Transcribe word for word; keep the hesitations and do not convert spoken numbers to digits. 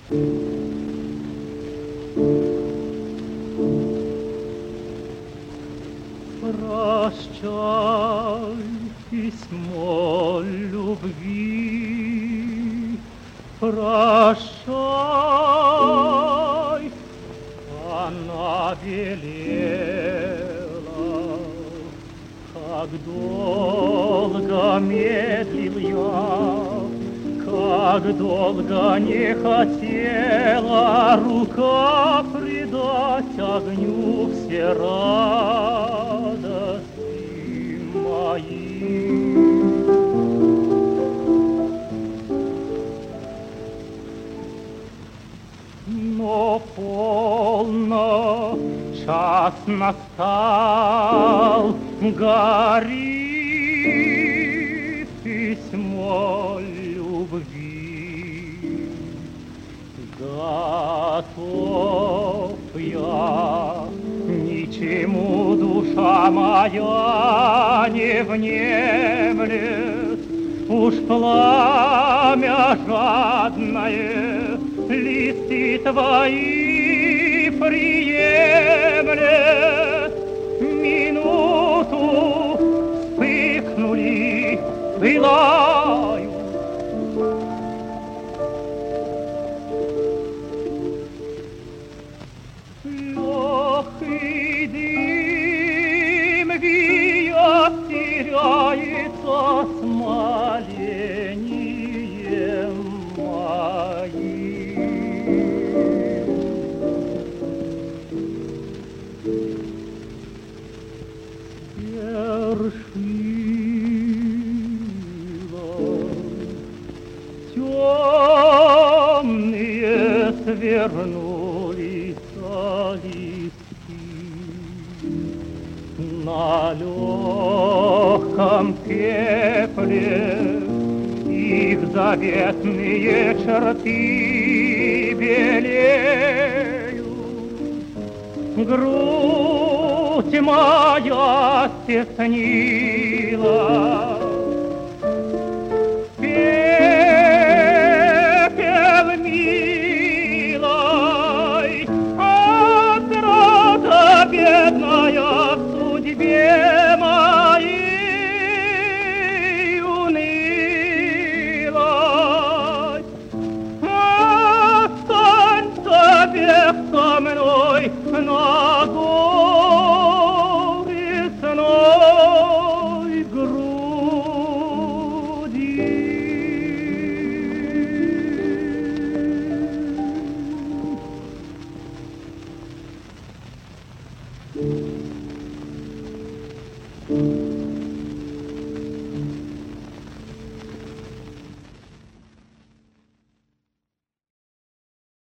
Прощай, письмо любви, прощай, она велела, как долго медлил я, как долго не хотела рука предать огню все радости мои. Но полно час настал, горит письмо любви. Готов я, ничему душа моя не внемлет, уж пламя жадное листы твои приемлет. Минуту вспыхнули, пылают. Легкий дым вияк теряется смолением моим. Темные свернулись листки, на легком пепле их заветные черты белеют. Грудь моя стеснила, пепел милой, отрада бедная в судьбе моей унылой. Останься век со мной на горестной груди. Thank you.